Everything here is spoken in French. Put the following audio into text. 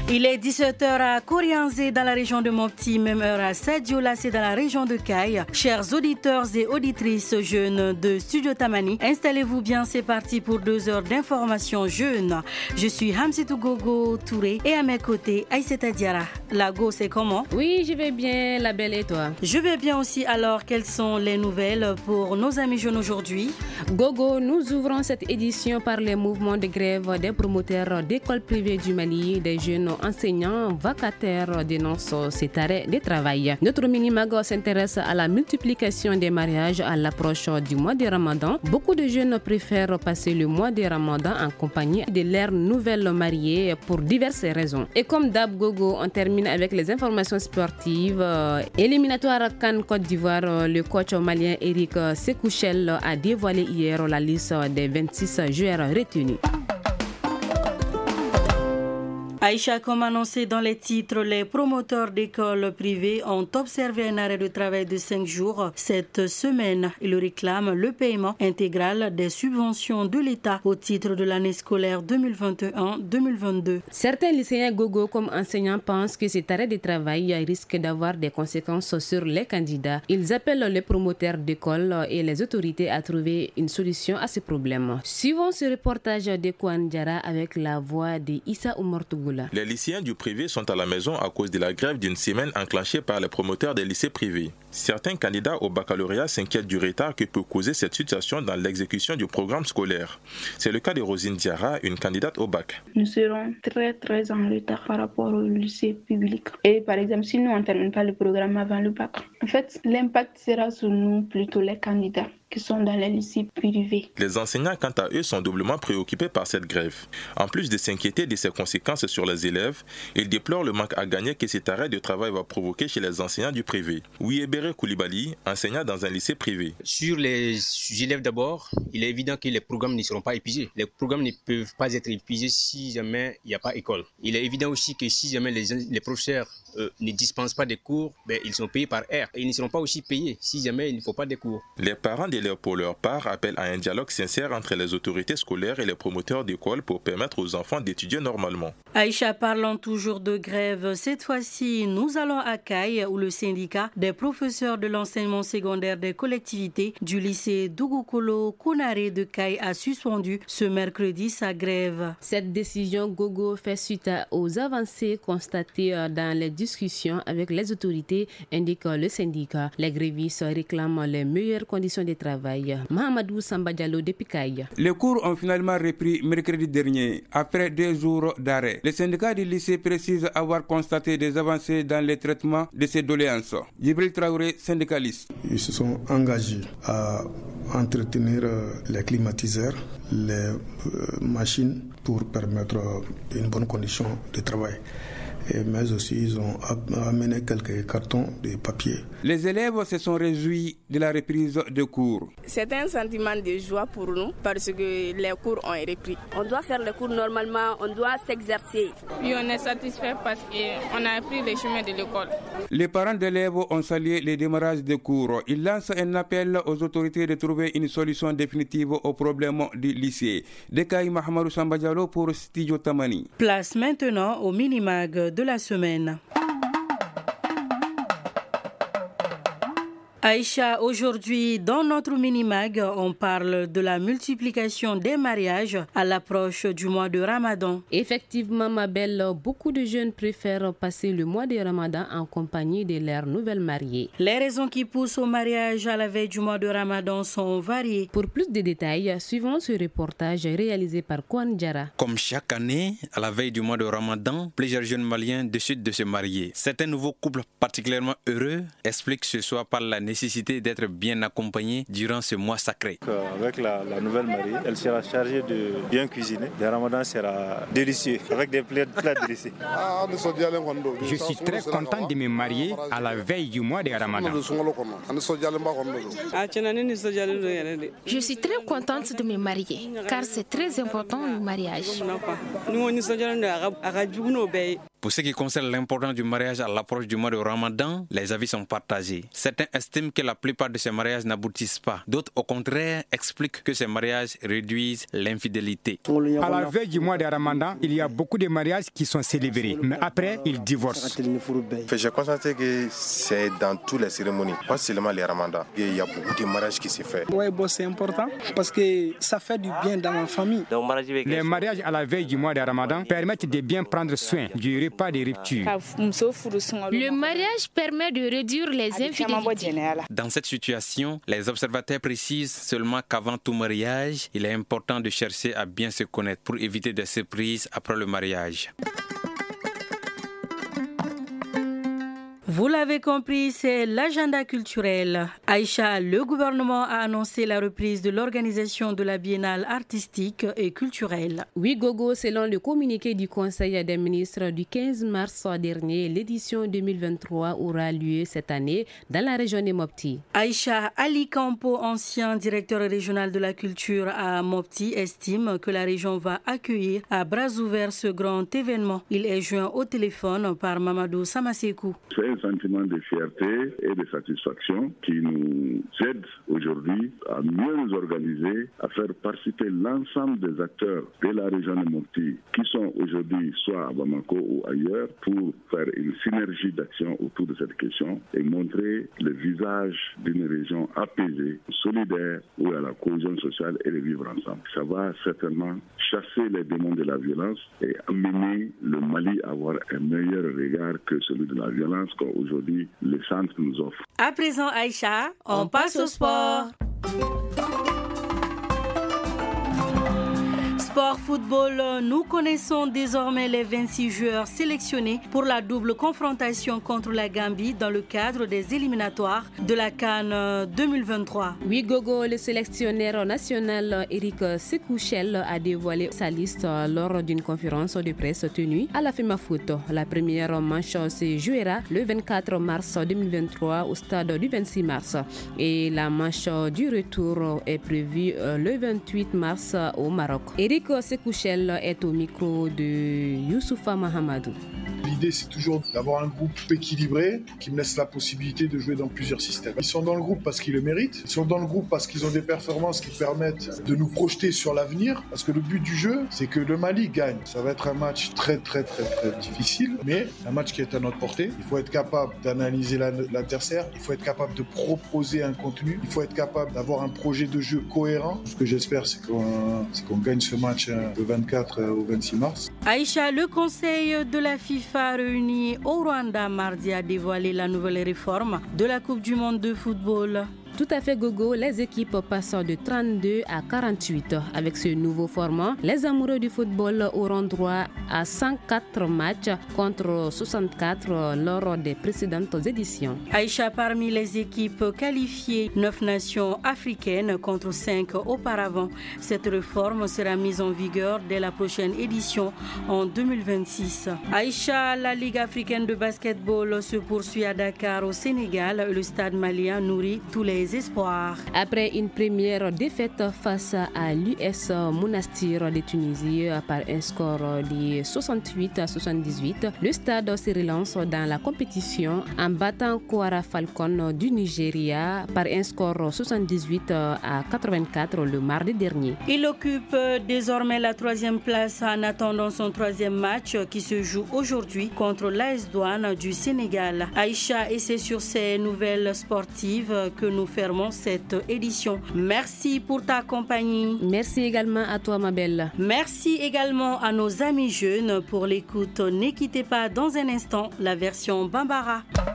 Il est 17h à Korianzé dans la région de Mopti, même heure à Sadiola, c'est dans la région de Kaye. Chers auditeurs et auditrices jeunes de Studio Tamani, installez-vous bien, c'est parti pour 2 heures d'information jeune. Je suis Hamsitou Gogo Touré et à mes côtés, Aïssata Diara. Lago, c'est comment? Oui, je vais bien, la belle, et toi? Je vais bien aussi. Alors, quelles sont les nouvelles pour nos amis jeunes aujourd'hui? Gogo, nous ouvrons cette édition par les mouvements de grève des promoteurs d'écoles privées du Mali. Des jeunes enseignants vacataires dénoncent cet arrêt de travail. Notre mini-mago s'intéresse à la multiplication des mariages à l'approche du mois de Ramadan. Beaucoup de jeunes préfèrent passer le mois de Ramadan en compagnie de leurs nouvelles mariées pour diverses raisons. Et comme d'hab, Gogo, on termine avec les informations sportives. Éliminatoire CAN Côte d'Ivoire, le coach malien Eric Sekouchel a dévoilé hier la liste des 26 joueurs retenus. Aïcha, comme annoncé dans les titres, les promoteurs d'écoles privées ont observé un arrêt de travail de 5 jours cette semaine. Ils réclament le paiement intégral des subventions de l'État au titre de l'année scolaire 2021-2022. Certains lycéens Gogo comme enseignants pensent que cet arrêt de travail risque d'avoir des conséquences sur les candidats. Ils appellent les promoteurs d'écoles et les autorités à trouver une solution à ce problème. Suivons ce reportage de Kouan Diara avec la voix de Issa Oumartougou. Les lycéens du privé sont à la maison à cause de la grève d'une semaine enclenchée par les promoteurs des lycées privés. Certains candidats au baccalauréat s'inquiètent du retard que peut causer cette situation dans l'exécution du programme scolaire. C'est le cas de Rosine Diarra, une candidate au bac. Nous serons très en retard par rapport au lycée public. Et par exemple, si nous ne terminons pas le programme avant le bac, en fait, l'impact sera sur nous, plutôt les candidats qui sont dans les lycées privés. Les enseignants, quant à eux, sont doublement préoccupés par cette grève. En plus de s'inquiéter de ses conséquences sur les élèves, ils déplorent le manque à gagner que cet arrêt de travail va provoquer chez les enseignants du privé. Ouiébéré Koulibaly, enseignant dans un lycée privé. Sur les élèves d'abord, il est évident que les programmes ne seront pas épuisés. Les programmes ne peuvent pas être épuisés si jamais il n'y a pas école. Il est évident aussi que si jamais les professeurs ne dispensent pas des cours, ils sont payés par heure. Et ils ne seront pas aussi payés si jamais il ne faut pas des cours. Les parents d'élèves, pour leur part, appellent à un dialogue sincère entre les autorités scolaires et les promoteurs d'écoles pour permettre aux enfants d'étudier normalement. Aïcha, parlant toujours de grève, cette fois-ci, nous allons à Kaye où le syndicat des professeurs de l'enseignement secondaire des collectivités du lycée Dougoukoulou Kounaré de Kaye a suspendu ce mercredi sa grève. Cette décision, Gogo, fait suite aux avancées constatées dans les discussions avec les autorités, indique le syndicat. Les grévistes réclament les meilleures conditions de travail. Mahamadou Samba Diallo depuis Kaye. Les cours ont finalement repris mercredi dernier, après 2 jours d'arrêt. Le syndicat du lycée précise avoir constaté des avancées dans les traitements de ces doléances. Djibril Traoré, syndicaliste. Ils se sont engagés à entretenir les climatiseurs, les machines pour permettre une bonne condition de travail. Mais aussi ils ont amené quelques cartons de papier. Les élèves se sont réjouis de la reprise de cours. C'est un sentiment de joie pour nous parce que les cours ont repris. On doit faire les cours normalement, on doit s'exercer. Et on est satisfait parce qu'on a appris les chemins de l'école. Les parents d'élèves ont salué le démarrage des cours. Ils lancent un appel aux autorités de trouver une solution définitive aux problèmes du lycée. Dekaï Mahamadou Samba Diallo pour Studio Tamani. Place maintenant au mini-mag de la semaine. Aïcha, aujourd'hui, dans notre mini-mag, on parle de la multiplication des mariages à l'approche du mois de Ramadan. Effectivement, ma belle, beaucoup de jeunes préfèrent passer le mois de Ramadan en compagnie de leurs nouvelles mariées. Les raisons qui poussent au mariage à la veille du mois de Ramadan sont variées. Pour plus de détails, suivons ce reportage réalisé par Kouan Diara. Comme chaque année, à la veille du mois de Ramadan, plusieurs jeunes Maliens décident de se marier. Certains nouveaux couples particulièrement heureux expliquent ce soir par la nécessité d'être bien accompagnés durant ce mois sacré. Avec la nouvelle mariée, elle sera chargée de bien cuisiner. Le Ramadan sera délicieux, avec des plats délicieux. Je suis très content de me marier à la veille du mois de Ramadan. Je suis très contente de me marier, car c'est très important le mariage. Pour ce qui concerne l'importance du mariage à l'approche du mois de Ramadan, les avis sont partagés. Certains estiment que la plupart de ces mariages n'aboutissent pas. D'autres, au contraire, expliquent que ces mariages réduisent l'infidélité. À la veille du mois de Ramadan, il y a beaucoup de mariages qui sont célébrés, mais après, ils divorcent. J'ai constaté que c'est dans toutes les cérémonies, pas seulement les Ramadans. Il y a beaucoup de mariages qui se font. Oui, c'est important parce que ça fait du bien dans ma famille. Les mariages à la veille du mois de Ramadan permettent de bien prendre soin du repas des ruptures. Le mariage permet de réduire les infidélités. Dans cette situation, les observateurs précisent seulement qu'avant tout mariage, il est important de chercher à bien se connaître pour éviter des surprises après le mariage. Vous l'avez compris, c'est l'agenda culturel. Aïcha, le gouvernement a annoncé la reprise de l'organisation de la biennale artistique et culturelle. Oui, Gogo, selon le communiqué du Conseil des ministres du 15 mars dernier, l'édition 2023 aura lieu cette année dans la région de Mopti. Aïcha Ali Campo, ancien directeur régional de la culture à Mopti, estime que la région va accueillir à bras ouverts ce grand événement. Il est joint au téléphone par Mamadou Samasekou. C'est un sentiment de fierté et de satisfaction qui nous aide aujourd'hui à mieux nous organiser, à faire participer l'ensemble des acteurs de la région de Mopti qui sont aujourd'hui soit à Bamako ou ailleurs pour faire une synergie d'action autour de cette question et montrer le visage d'une région apaisée, solidaire, où il y a la cohésion sociale et le vivre ensemble. Ça va certainement chasser les démons de la violence et amener le Mali à avoir un meilleur regard que celui de la violence qu'aujourd'hui les centres nous offrent. À présent, Aïcha, on passe au sport. Sport football, nous connaissons désormais les 26 joueurs sélectionnés pour la double confrontation contre la Gambie dans le cadre des éliminatoires de la CAN 2023. Oui, Gogo, le sélectionneur national Eric Sekouchel a dévoilé sa liste lors d'une conférence de presse tenue à la FEMAFOOT. La première manche se jouera le 24 mars 2023 au stade du 26 mars et la manche du retour est prévue le 28 mars au Maroc. Eric Sekouchel est au micro de Youssoufa Mahamadou. L'idée, c'est toujours d'avoir un groupe équilibré qui me laisse la possibilité de jouer dans plusieurs systèmes. Ils sont dans le groupe parce qu'ils le méritent. Ils sont dans le groupe parce qu'ils ont des performances qui permettent de nous projeter sur l'avenir. Parce que le but du jeu, c'est que le Mali gagne. Ça va être un match très difficile, mais un match qui est à notre portée. Il faut être capable d'analyser l'adversaire. Il faut être capable de proposer un contenu. Il faut être capable d'avoir un projet de jeu cohérent. Ce que j'espère, c'est qu'on gagne ce match le 24 au 26 mars. Aïcha, le conseil de la FIFA réuni au Rwanda mardi a dévoilé la nouvelle réforme de la Coupe du monde de football. Tout à fait, Gogo, les équipes passent de 32 à 48. Avec ce nouveau format, les amoureux du football auront droit à 104 matchs contre 64 lors des précédentes éditions. Aïcha, parmi les équipes qualifiées, 9 nations africaines contre 5 auparavant. Cette réforme sera mise en vigueur dès la prochaine édition en 2026. Aïcha, la Ligue africaine de basketball se poursuit à Dakar au Sénégal. Le stade malien nourrit tous les espoirs. Après une première défaite face à l'US Monastir de Tunisie par un score de 68 à 78, le stade se relance dans la compétition en battant Kwara Falcon du Nigeria par un score 78 à 84 le mardi dernier. Il occupe désormais la 3e place en attendant son 3e match qui se joue aujourd'hui contre l'AS Douane du Sénégal. Aïcha, et c'est sur ces nouvelles sportives que nous fermons cette édition. Merci pour ta compagnie. Merci également à toi, ma belle. Merci également à nos amis jeunes pour l'écoute. Ne quittez pas dans un instant la version Bambara.